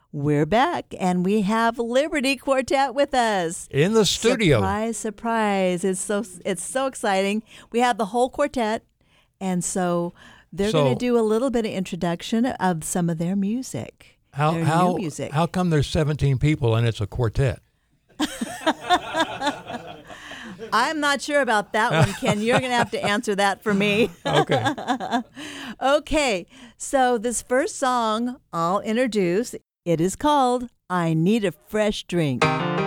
We're back, and we have Liberty Quartet with us in the studio. Surprise, surprise! It's so exciting. We have the whole quartet, and so they're going to do a little bit of introduction of some of their music. New music. How come there's 17 people and it's a quartet? I'm not sure about that one, Ken. You're going to have to answer that for me. Okay. Okay. So this first song I'll introduce. It is called I Need a Fresh Drink.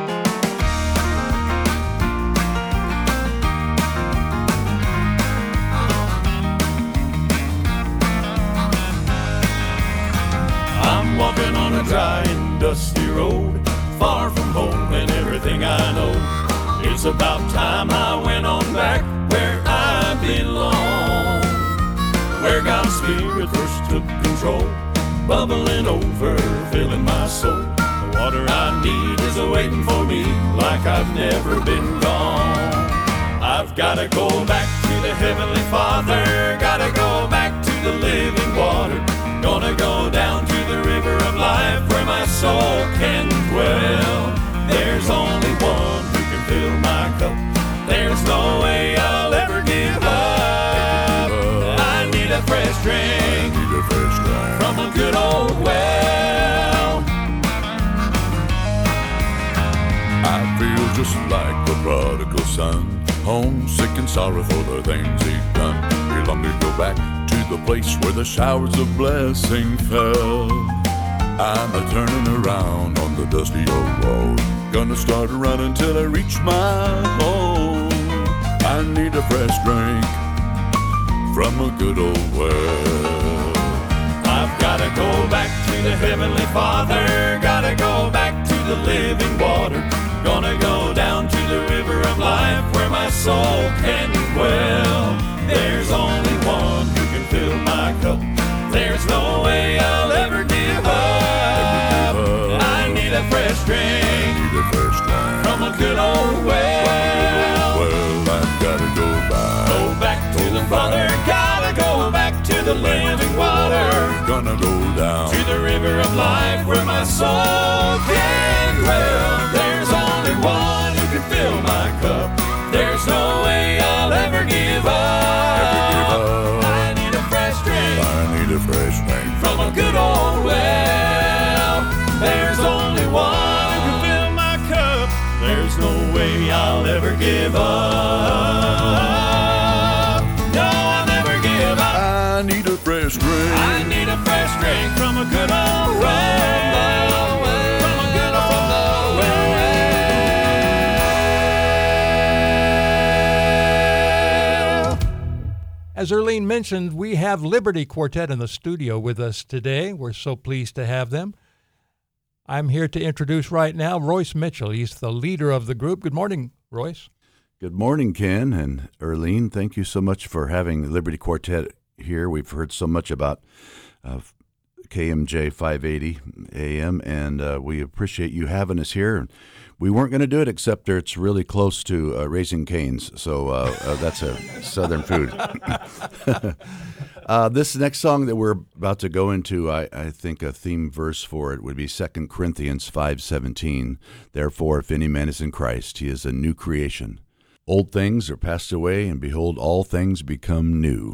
I'm walking on a dry and dusty road, far from home and everything I know. It's about time I went on back where I belong, where God's Spirit first took control, bubbling over, filling my soul. The water I need is waiting for me like I've never been gone. I've gotta go back to the Heavenly Father, gotta go back to the living water, gonna go down to the river of life where my soul can dwell. There's only one who can fill my cup, there's no way I'll ever give up. I need a fresh drink from a good old well. I feel just like the prodigal son, homesick and sorrow for the things he'd done. We long to go back to the place where the showers of blessing fell. I'm a-turning around on the dusty old road, gonna start running till I reach my home. I need a fresh drink from a good old well. I've gotta go back to the Heavenly Father, gotta go back to the living water, gonna go down to the river of life where my soul can dwell. There's only one who can fill my cup, there's no way I'll ever give up. I need a fresh drink from a good old well. Well, I've gotta go back to the Father, gotta go back to the living water, gonna go down to the river of life where my soul can dwell. There's only one who can fill my cup, there's no way I'll ever give up. I need a fresh drink from a good old well. There's only one who can fill my cup, there's no way I'll ever give up. No, I'll never give up. I need a fresh drink. I need a fresh drink from a good old well. From a good old well. As Erlene mentioned, we have Liberty Quartet in the studio with us today. We're so pleased to have them. I'm here to introduce right now Royce Mitchell. He's the leader of the group. Good morning, Royce. Good morning, Ken and Erlene. Thank you so much for having Liberty Quartet here. We've heard so much about KMJ 580 AM, and we appreciate you having us here. We weren't going to do it except it's really close to Raising Cane's, so that's a Southern food. This next song that we're about to go into, I think a theme verse for it would be 2 Corinthians 5:17. Therefore, if any man is in Christ, he is a new creation. Old things are passed away, and behold, all things become new.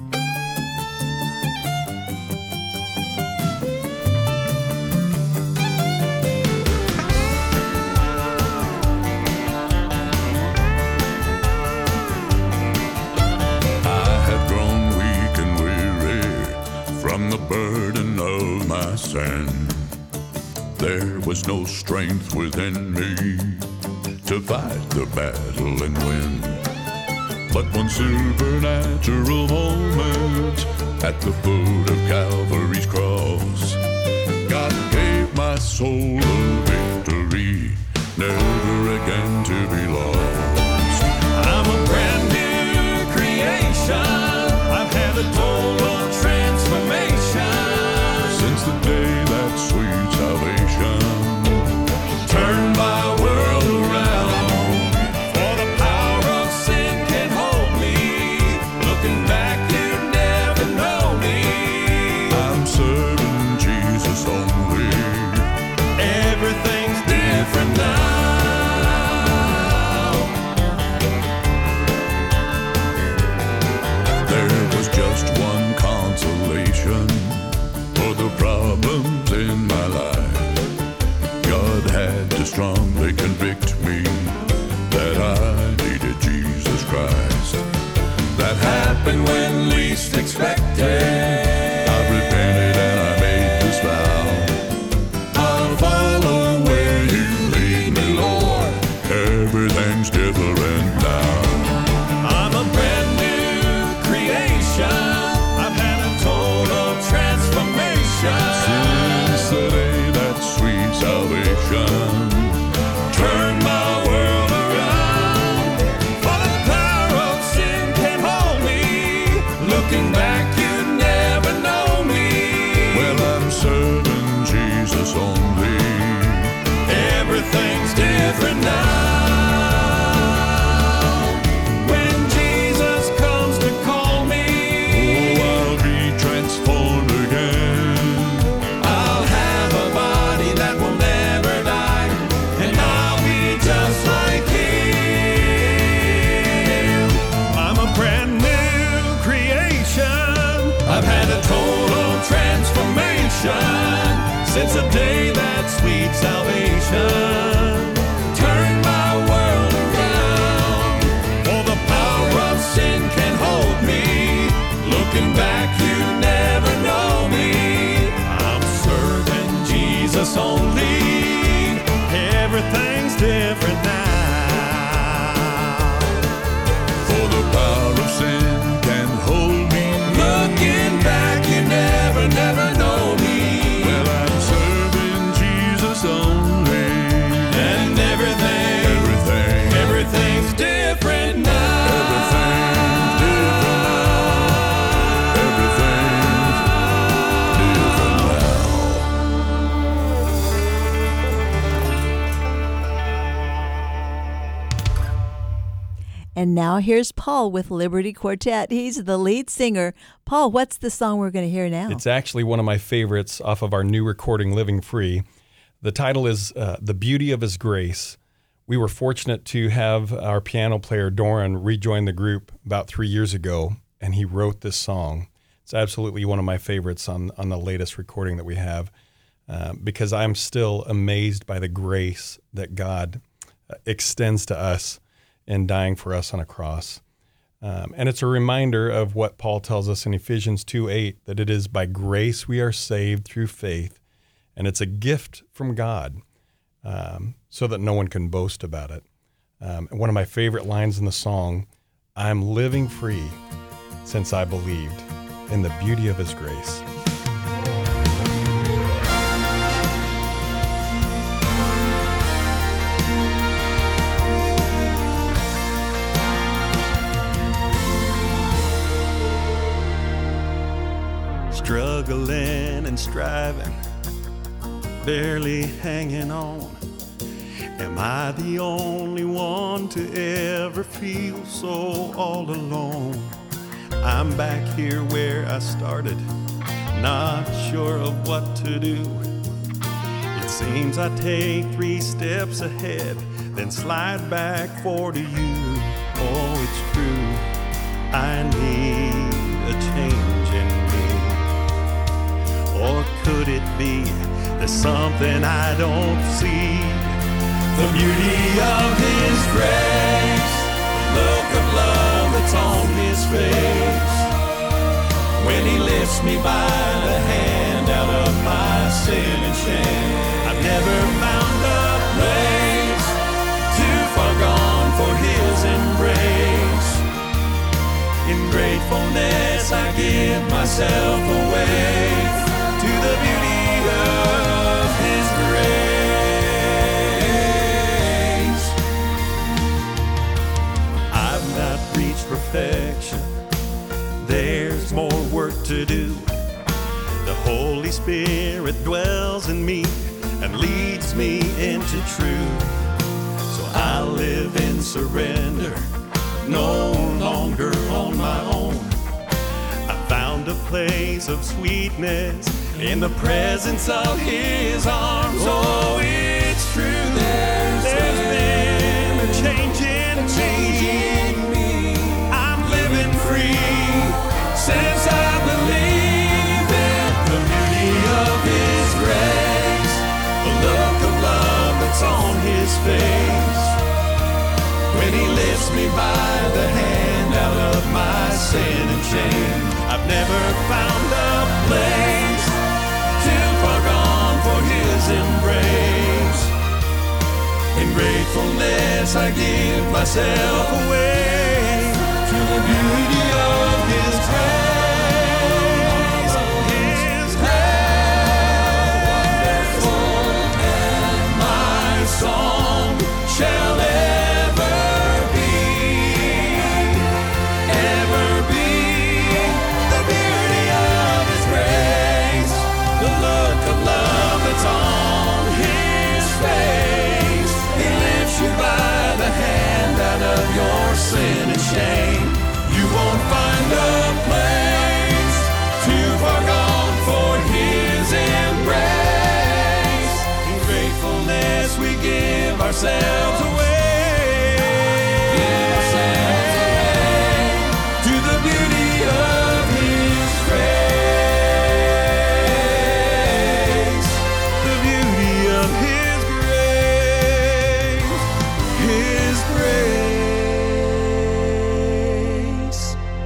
From the burden of my sin, there was no strength within me to fight the battle and win. But one supernatural moment at the foot of Calvary's cross, God gave my soul a victory, never again to be lost. I'm a brand new creation, I've had a total transformation since the day that sweet salvation turned my world around. For the power of sin can't hold me, looking back you'd never know me. I'm serving Jesus in my life, God had to strongly convict me that I needed Jesus Christ. That happened when least expected. I repented and I made this vow. I'll follow where you lead me, Lord. Everything's different now. I'm a brand new creation. I've had a total transformation. Since the day that sweet salvation turned my world around. For the power of sin can't hold me. Looking back, you never know me. Well, I'm serving Jesus only. Everything's different now. When Jesus comes to call me, oh, I'll be transformed again. I'll have a body that will never die, and I'll be just like Him. I'm a brand new creation. I've had a total transformation since the day that sweet salvation turned my world around. For the power of sin can hold me. Looking back, you never know me. I'm serving Jesus only. Everything's different now. For the power of sin can hold me. Looking back, you never know me. Well, I'm serving Jesus only. And everything's different now. Everything's different now. And now here's Paul with Liberty Quartet. He's the lead singer. Paul, what's the song we're going to hear now? It's actually one of my favorites off of our new recording, Living Free. The title is The Beauty of His Grace. We were fortunate to have our piano player, Doran, rejoin the group about 3 years ago, and he wrote this song. It's absolutely one of my favorites on the latest recording that we have, because I'm still amazed by the grace that God extends to us in dying for us on a cross. And it's a reminder of what Paul tells us in Ephesians 2:8, that it is by grace we are saved through faith, and it's a gift from God, so that no one can boast about it. And one of my favorite lines in the song, I'm living free since I believed in the beauty of His grace. Struggling and striving, barely hanging on. Am I the only one to ever feel so all alone? I'm back here where I started, not sure of what to do. It seems I take 3 steps ahead, then slide back 4 to you. Oh, it's true, I need a change in me. Or could it be there's something I don't see? The beauty of His grace, the look of love that's on His face, when He lifts me by the hand out of my sin and shame. I've never found a place too far gone for His embrace. In gratefulness I give myself away to the beauty of His grace. I've not reached perfection, there's more work to do. The Holy Spirit dwells in me and leads me into truth. So I live in surrender, no longer on my own. I found a place of sweetness in the presence of His arms. Oh, it's true, there's been a change in me. I'm living free since I believe in the beauty of His grace. face. When he lifts me by the hand out of my sin and shame. I've never found a place too far gone for his embrace. In gratefulness I give myself away to the beauty of his grace. His grace. And my song shall ever be the beauty of his grace, the look of love that's on his face. He lifts you by the hand out of your sin and shame. You won't find a place too far gone for his embrace. In gratefulness we give ourselves away. Give ourselves away to the beauty of his grace. The beauty of his grace. His grace.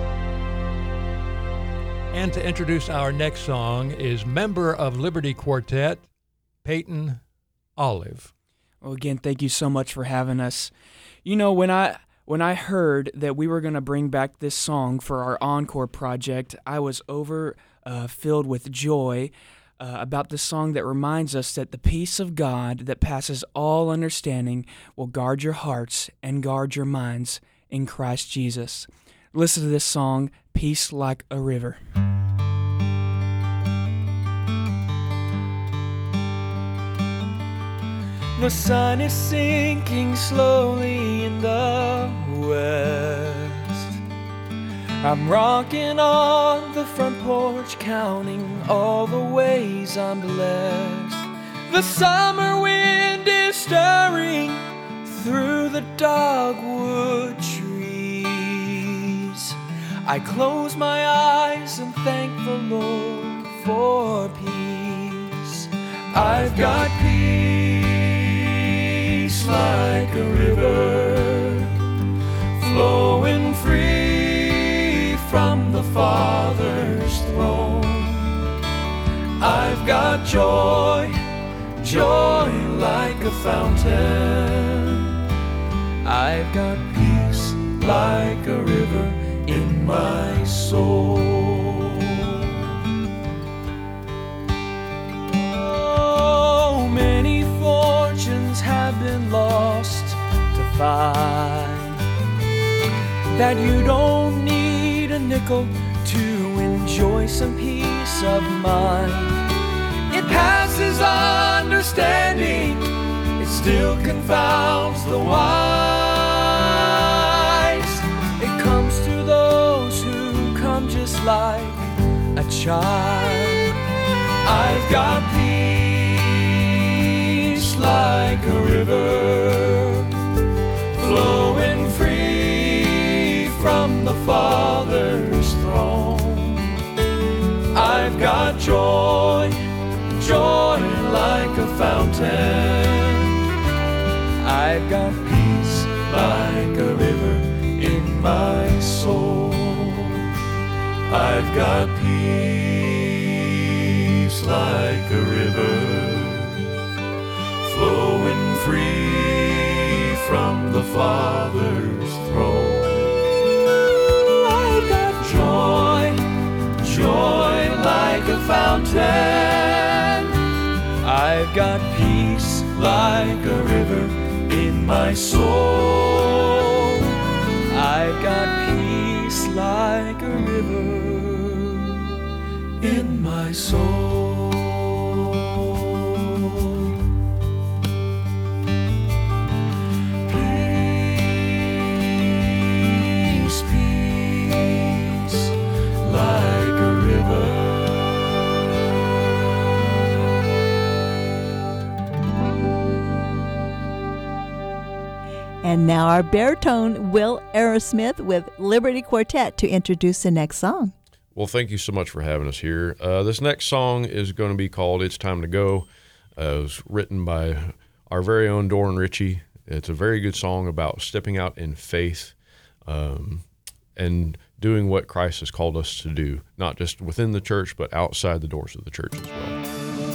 And to introduce our next song is member of Liberty Quartet, Peyton Olive. Well, again, thank you so much for having us. You know, when I heard that we were going to bring back this song for our Encore project, I was filled with joy about this song that reminds us that the peace of God that passes all understanding will guard your hearts and guard your minds in Christ Jesus. Listen to this song, Peace Like a River. The sun is sinking slowly in the west. I'm rocking on the front porch, counting all the ways I'm blessed. The summer wind is stirring through the dogwood trees. I close my eyes and thank the Lord for peace. I've got peace like a river, flowing free from the Father's throne. I've got joy, joy like a fountain. I've got peace like a river in my soul. Oh, many fortunes have been lost to find that you don't need a nickel to enjoy some peace of mind. It passes understanding, it still confounds the wise. It comes to those who come just like a child. I've got peace like a river, flowing free from the Father's throne. I've got joy, joy like a fountain. I've got peace like a river in my soul. I've got peace like a river, flowing free from the Father's throne. I've got joy, joy like a fountain. I've got peace like a river in my soul. I've got peace like a river in my soul. Peace, peace like a river. And now our baritone, Will Aerosmith with Liberty Quartet, to introduce the next song. Well, thank you so much for having us here. This next song is going to be called It's Time to Go. It was written by our very own Doran Ritchie, It's a very good song about stepping out in faith and doing what Christ has called us to do, not just within the church, but outside the doors of the church as well.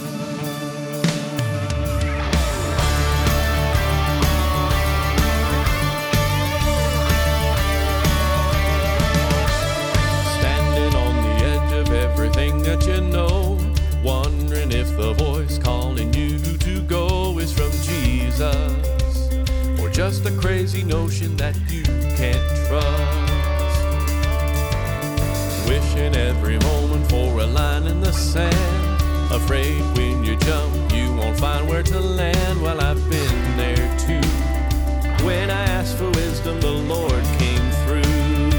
Standing on the edge of everything that you know, wondering if the voice calling you to go is from Jesus, or just a crazy notion that you can't trust. Wishing every moment for a line in the sand, afraid when you jump you won't find where to land. Well, I've been there too. When I asked for wisdom, the Lord came through.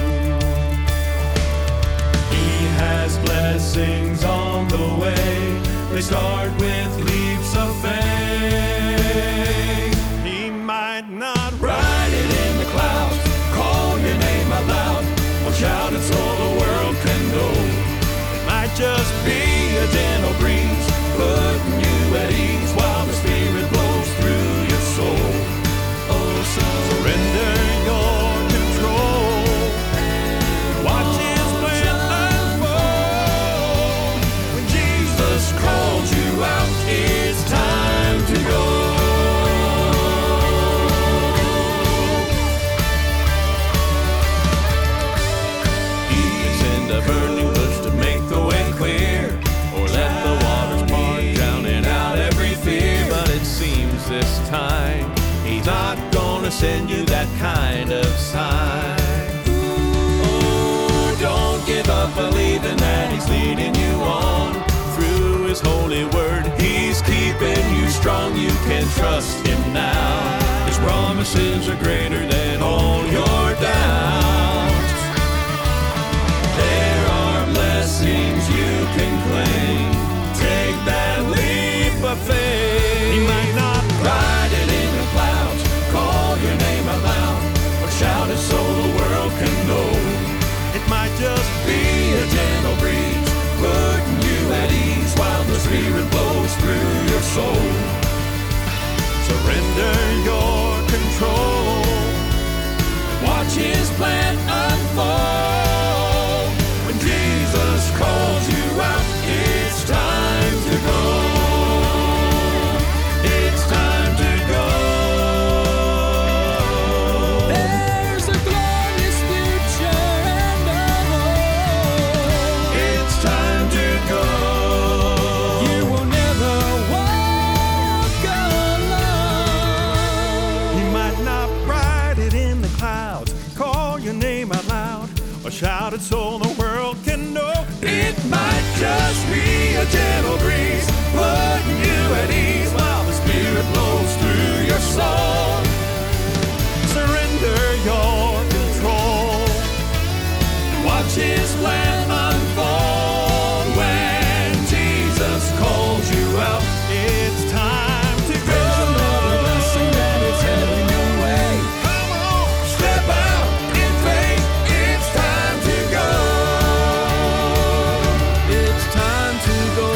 He has blessings on the way. They start with leaps of faith. He might not write it in the clouds, call your name out loud, or shout it so the world can know. It might just be a gentle breeze, putting you at ease while the Spirit blows through your soul. Oh, surrender your control. Watch His plan unfold. When Jesus calls you out, it's time to go. He can send a burning bush to make the way clear, or let the waters part, drowning out every fear. But it seems this time He's not gonna send you that kind of sign. Oh, don't give up believing that He's leading you on. Through His holy word, He's keeping you strong. You can trust Him now. His promises are greater than all your doubts. There are blessings you can claim. Take that leap of faith. He might not write it in the clouds, call your name out loud, or shout it so the world can know. It might just be a gentle breeze, putting you at ease while the Spirit blows through your soul. Surrender your control, watch His plan unfold. When Jesus calls you out, it's time to go. It's time to go. There's a glorious future and a hope. It's time to go. You will never walk alone. He might not write it in the clouds, call your name out loud, or shout it so the world can know. It might just be a gentle breeze, putting you at ease while the Spirit blows through your soul. Surrender your control, watch His plan unfold. When Jesus calls you out, it's time to go. There's another blessing that is heading your way. Come on, step out in faith. It's time to go. It's time to go.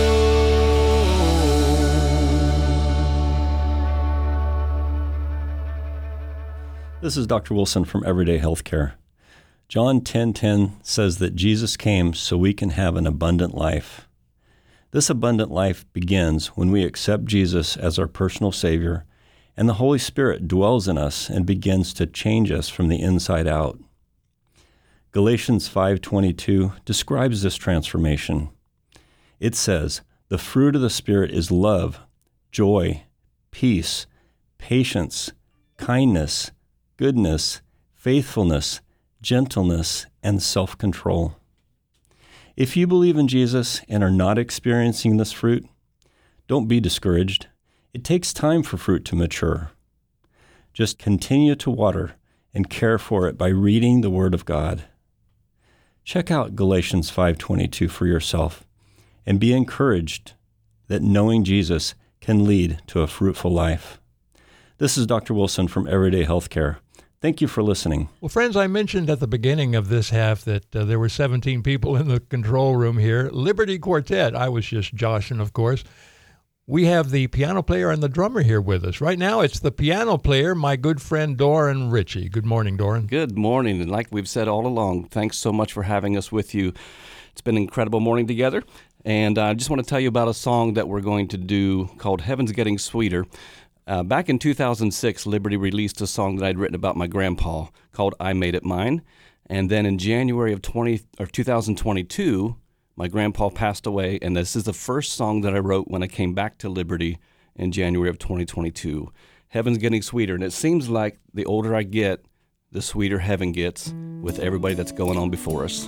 This is Dr. Wilson from Everyday Healthcare. John 10:10 says that Jesus came so we can have an abundant life. This abundant life begins when we accept Jesus as our personal Savior, and the Holy Spirit dwells in us and begins to change us from the inside out. Galatians 5:22 describes this transformation. It says, "The fruit of the Spirit is love, joy, peace, patience, kindness, goodness, faithfulness, gentleness, and self-control." If you believe in Jesus and are not experiencing this fruit, don't be discouraged. It takes time for fruit to mature. Just continue to water and care for it by reading the Word of God. Check out Galatians 5:22 for yourself and be encouraged that knowing Jesus can lead to a fruitful life. This is Dr. Wilson from Everyday Healthcare. Thank you for listening. Well, friends, I mentioned at the beginning of this half that there were 17 people in the control room here. Liberty Quartet, I was just joshing, of course. we have the piano player and the drummer here with us. Right now, it's the piano player, my good friend Doran Ritchie. Good morning, Doran. Good morning, and like we've said all along, thanks so much for having us with you. It's been an incredible morning together, and I just want to tell you about a song that we're going to do called Heaven's Getting Sweeter. Back in 2006, Liberty released a song that I'd written about my grandpa called I Made It Mine. And then in January of 2022, my grandpa passed away, and this is the first song that I wrote when I came back to Liberty in January of 2022. Heaven's Getting Sweeter, and it seems like the older I get, the sweeter heaven gets with everybody that's going on before us.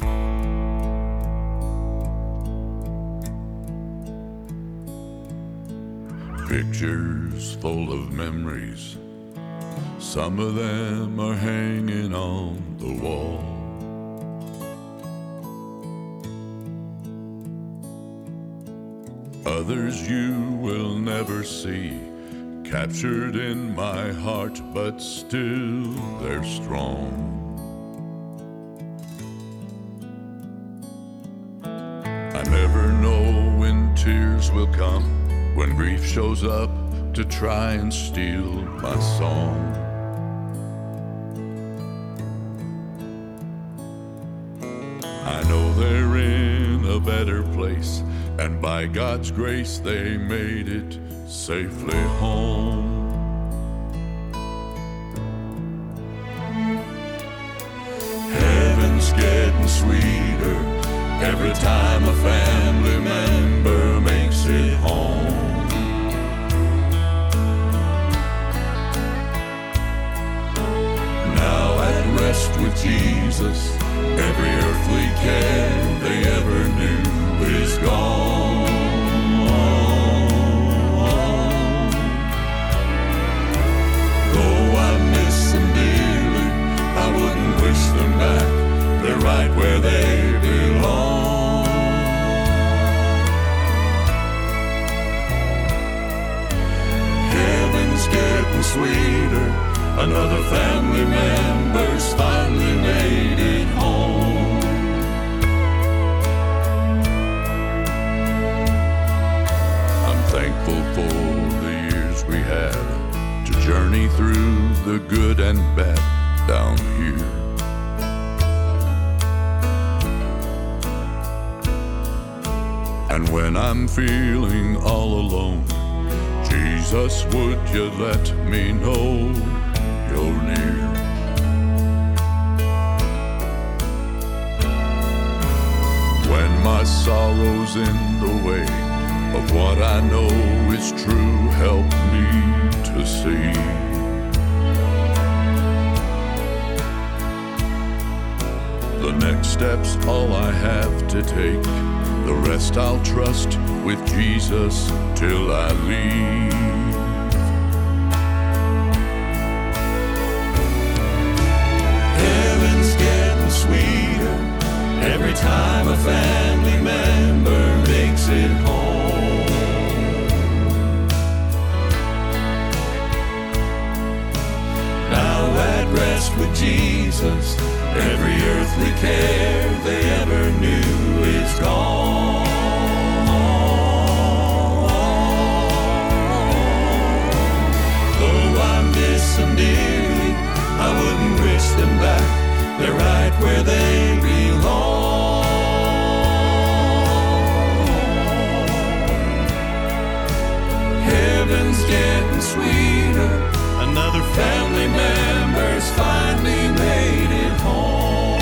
Pictures full of memories, some of them are hanging on the wall. Others you will never see, captured in my heart, but still they're strong. I never know when tears will come, when grief shows up to try and steal my song. I know they're in a better place, and by God's grace they made it safely home. Heaven's getting sweeter every time a family member makes it home. Now at rest with Jesus, every earthly care they ever knew is gone. Though I miss them dearly, I wouldn't wish them back. They're right where they belong. Heaven's getting sweeter. Another family member's finally made it home. I'm thankful for the years we had to journey through the good and bad down here. And when I'm feeling all alone, Jesus, would you let me know you're near? When my sorrow's in the way of what I know is true, help me to see. The next step's all I have to take. The rest I'll trust with Jesus till I leave. Heaven's getting sweeter every time a family member makes it home. Now at rest with Jesus, every earthly care they ever knew is gone. Though I miss them dearly, I wouldn't wish them back. They're right where they belong. Heaven's getting sweeter. Another family member's finally made it home.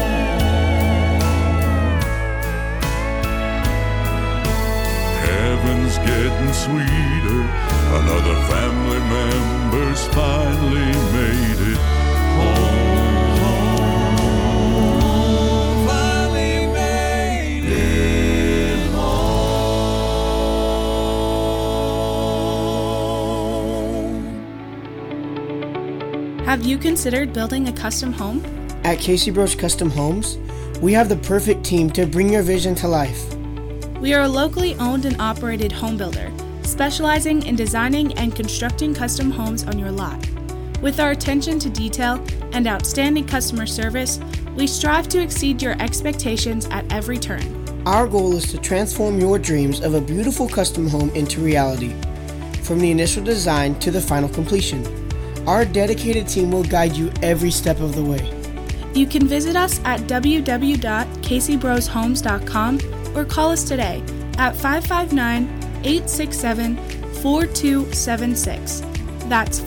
Heaven's getting sweeter. Another family member's finally made it home. Finally made it home. Have you considered building a custom home? At Casey Bros Custom Homes, we have the perfect team to bring your vision to life. We are a locally owned and operated home builder, specializing in designing and constructing custom homes on your lot. With our attention to detail and outstanding customer service, we strive to exceed your expectations at every turn. Our goal is to transform your dreams of a beautiful custom home into reality, from the initial design to the final completion. Our dedicated team will guide you every step of the way. You can visit us at www.caseybrohomes.com or call us today at 559-867-4276. That's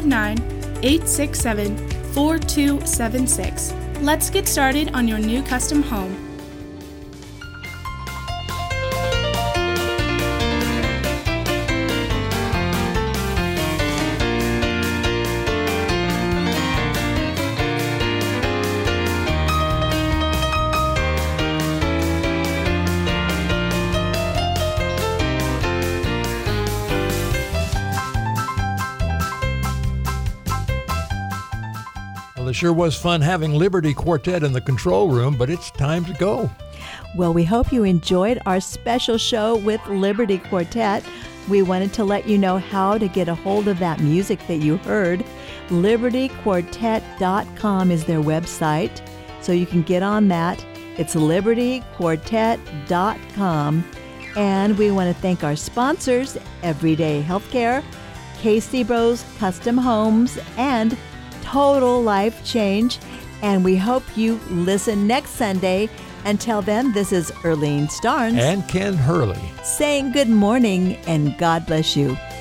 559-867-4276. Let's get started on your new custom home. It sure was fun having Liberty Quartet in the control room, but it's time to go. Well, we hope you enjoyed our special show with Liberty Quartet. We wanted to let you know how to get a hold of that music that you heard. LibertyQuartet.com is their website, so you can get on that. It's LibertyQuartet.com. And we want to thank our sponsors, Everyday Healthcare, Casey Bros Custom Homes, and Total Life Change. And we hope you listen next Sunday. Until then, this is Earlene Starnes and Ken Hurley saying good morning and God bless you.